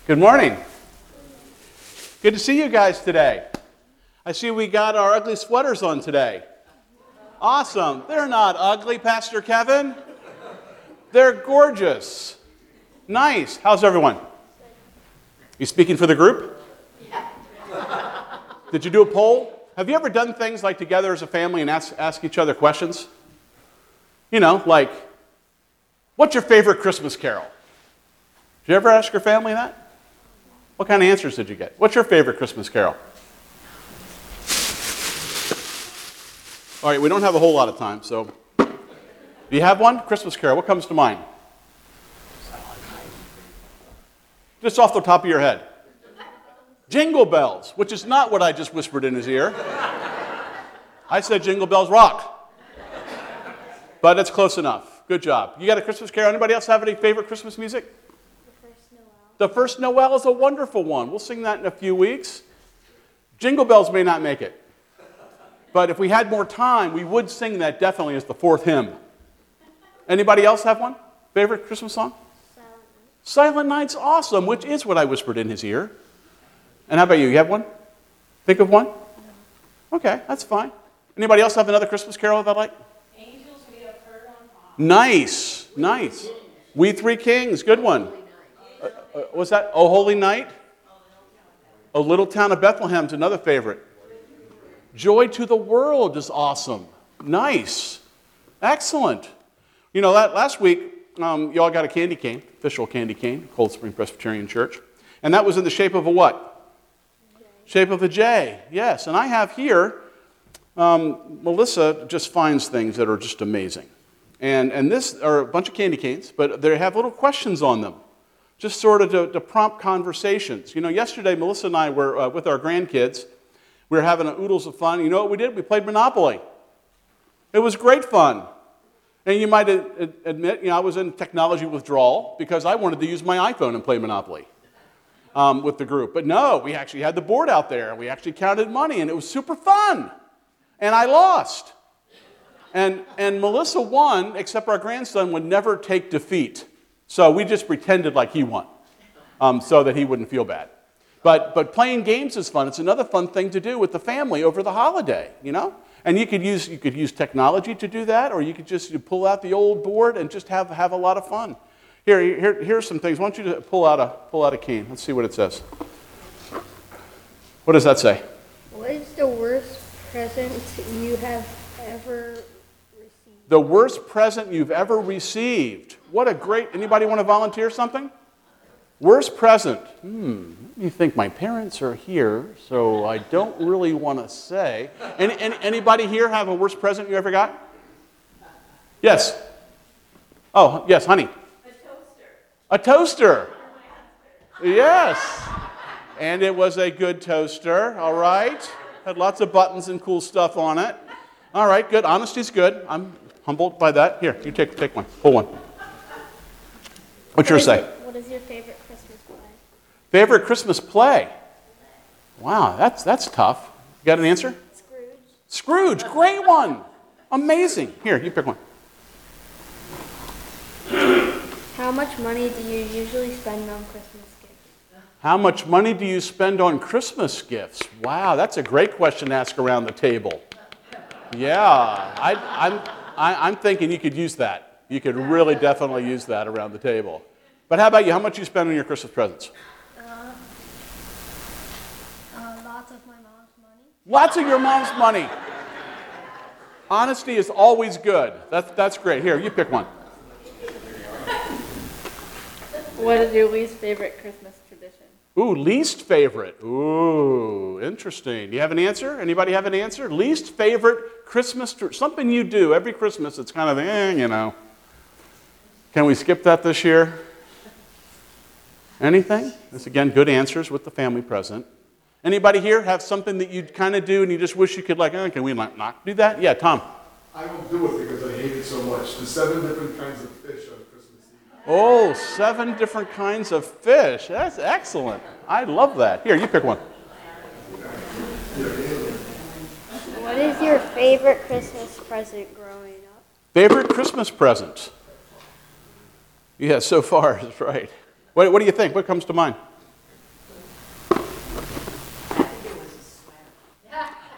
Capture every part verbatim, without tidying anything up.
Good morning. Good to see you guys today. I see we got our ugly sweaters on today. Awesome. They're not ugly, Pastor Kevin. They're gorgeous. Nice. How's everyone? You speaking for the group? Did you do a poll? Have you ever done things like together as a family and ask, ask each other questions? You know, like, what's your favorite Christmas carol? Did you ever ask your family that? What kind of answers did you get? What's your favorite Christmas carol? All right, we don't have a whole lot of time, so do you have one? Christmas carol, what comes to mind? Just off the top of your head. Jingle Bells, which is not what I just whispered in his ear. I said Jingle Bells Rock. But it's close enough. Good job. You got a Christmas carol? Anybody else have any favorite Christmas music? The First Noel. The First Noel is a wonderful one. We'll sing that in a few weeks. Jingle Bells may not make it. But if we had more time, we would sing that definitely as the fourth hymn. Anybody else have one? Favorite Christmas song? Silent Night. Silent Night's awesome, which is what I whispered in his ear. And how about you? You have one? Think of one? No. Okay, that's fine. Anybody else have another Christmas carol that I like? Angels we have heard on high. Nice, nice. We Three Kings, good one. Uh, uh, what's that? Oh, Holy Night? A Little Town of Bethlehem's another favorite. Joy to the World is awesome. Nice. Excellent. You know, that last week, um, you all got a candy cane, official candy cane, Cold Spring Presbyterian Church. And that was in the shape of a what? Shape of a J, yes. And I have here, um, Melissa just finds things that are just amazing. And, and this are a bunch of candy canes, but they have little questions on them, just sort of to, to prompt conversations. You know, yesterday, Melissa and I were uh, with our grandkids. We were having a oodles of fun. You know what we did? We played Monopoly. It was great fun. And you might ad- admit, you know, I was in technology withdrawal because I wanted to use my iPhone and play Monopoly. Um, with the group. But no, we actually had the board out there, and we actually counted money, and it was super fun. And I lost. And, and Melissa won, except our grandson would never take defeat. So we just pretended like he won, um, so that he wouldn't feel bad. But, but playing games is fun. It's another fun thing to do with the family over the holiday, you know? And you could use, you could use technology to do that, or you could just you pull out the old board and just have, have a lot of fun. Here, here, here's some things. Why don't you pull out a pull out a cane? Let's see what it says. What does that say? What is the worst present you have ever received? The worst present you've ever received. What a great... Anybody want to volunteer something? Worst present. Hmm. You think my parents are here, so I don't really want to say. Any, any, anybody here have a worst present you ever got? Yes. Oh, yes, honey. A toaster. Yes. And it was a good toaster, all right? Had lots of buttons and cool stuff on it. All right, good. Honesty's good. I'm humbled by that. Here, you take take one. Pull one. What's yours say? What is your favorite Christmas play? Favorite Christmas play? Wow, that's that's tough. You got an answer? Scrooge. Scrooge, great one. Amazing. Here, you pick one. How much money do you usually spend on Christmas gifts? How much money do you spend on Christmas gifts? Wow, that's a great question to ask around the table. Yeah, I, I'm, I, I'm thinking you could use that. You could really definitely use that around the table. But how about you? How much do you spend on your Christmas presents? Uh, uh, lots of my mom's money. Lots of your mom's money. Honesty is always good. That's, that's great. Here, you pick one. What is your least favorite Christmas tradition? Ooh, least favorite. Ooh, interesting. Do you have an answer? Anybody have an answer? Least favorite Christmas, tr- something you do every Christmas. It's kind of, eh, you know. Can we skip that this year? Anything? This again, good answers with the family present. Anybody here have something that you kind of do and you just wish you could like, eh, can we not, not do that? Yeah, Tom. I won't do it because I hate it so much. The seven different kinds of fish on Christmas Eve. Oh, seven different kinds of fish. That's excellent. I love that. Here, you pick one. What is your favorite Christmas present growing up? Favorite Christmas present? Yeah, so far is right. What, what do you think? What comes to mind?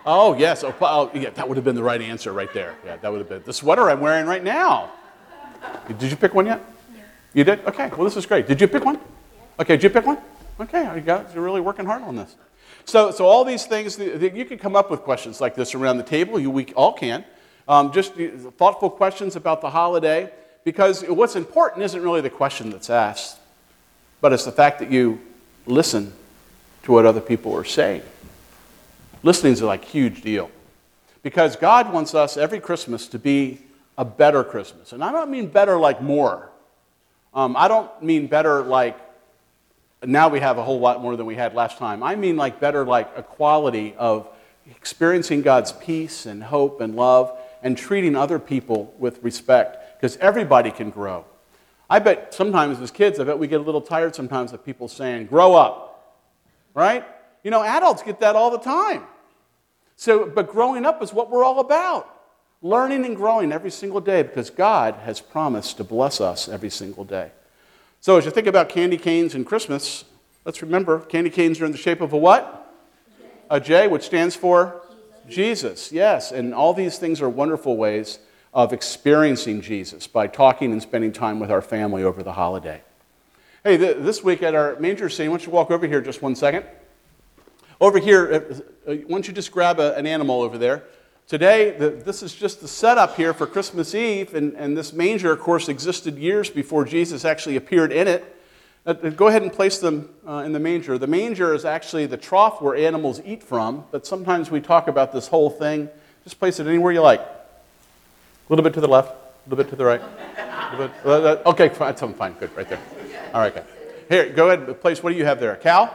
Oh, yes. Oh, oh, yeah, that would have been the right answer right there. Yeah, that would have been. The sweater I'm wearing right now. Did you pick one yet? Yeah. You did? Okay. Well, this is great. Did you pick one? Yeah. Okay, did you pick one? Okay, you got, you're really working hard on this. So, so all these things, you can come up with questions like this around the table. You, we all can. Um, just thoughtful questions about the holiday, because what's important isn't really the question that's asked, but it's the fact that you listen to what other people are saying. Listening is like a huge deal, because God wants us every Christmas to be a better Christmas. And I don't mean better like more. Um, I don't mean better like now we have a whole lot more than we had last time. I mean like better like a quality of experiencing God's peace and hope and love and treating other people with respect, because everybody can grow. I bet sometimes as kids, I bet we get a little tired sometimes of people saying, grow up, right? You know, adults get that all the time. So, but growing up is what we're all about. Learning and growing every single day, because God has promised to bless us every single day. So as you think about candy canes and Christmas, let's remember, candy canes are in the shape of a what? A J, which stands for Jesus, yes. And all these things are wonderful ways of experiencing Jesus by talking and spending time with our family over the holiday. Hey, th- this week at our manger scene, why don't you walk over here just one second? Over here, uh, why don't you just grab a, an animal over there? Today, the, this is just the setup here for Christmas Eve, and, and this manger, of course, existed years before Jesus actually appeared in it. Uh, go ahead and place them uh, in the manger. The manger is actually the trough where animals eat from, but sometimes we talk about this whole thing. Just place it anywhere you like. A little bit to the left, a little bit to the right. A little bit, uh, okay, fine, fine, good, right there. All right, good. Here, go ahead and place, what do you have there? A cow?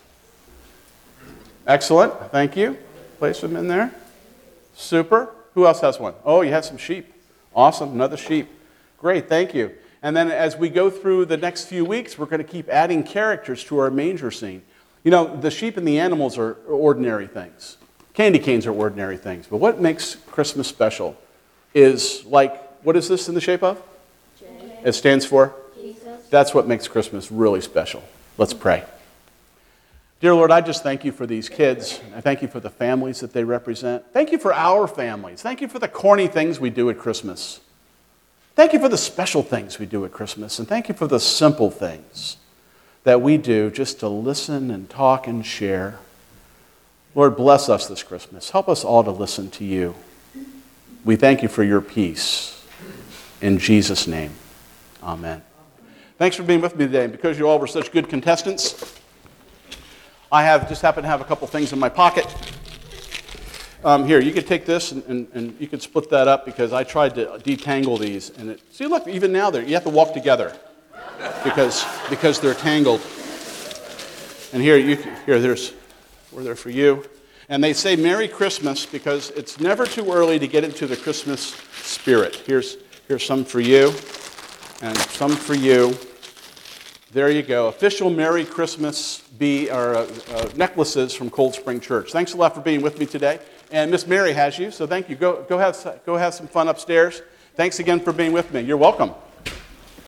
Excellent, thank you. Place them in there. Super. Who else has one? Oh, you have some sheep. Awesome, another sheep. Great, thank you. And then as we go through the next few weeks, we're going to keep adding characters to our manger scene. You know, the sheep and the animals are ordinary things. Candy canes are ordinary things. But what makes Christmas special is like, what is this in the shape of? J. It stands for? Jesus. That's what makes Christmas really special. Let's pray. Dear Lord, I just thank you for these kids. I thank you for the families that they represent. Thank you for our families. Thank you for the corny things we do at Christmas. Thank you for the special things we do at Christmas. And thank you for the simple things that we do just to listen and talk and share. Lord, bless us this Christmas. Help us all to listen to you. We thank you for your peace. In Jesus' name, amen. Thanks for being with me today. And because you all were such good contestants, I have just happen to have a couple things in my pocket. Um, here, you could take this and, and, and you could split that up, because I tried to detangle these. And it, see, look, even now they're, you have to walk together because because they're tangled. And here, you here, there's we're there for you. And they say Merry Christmas because it's never too early to get into the Christmas spirit. Here's here's some for you, and some for you. There you go. Official Merry Christmas bee, or, uh, uh, necklaces from Cold Spring Church. Thanks a lot for being with me today. And Miss Mary has you, so thank you. Go, go, have, go have some fun upstairs. Thanks again for being with me. You're welcome.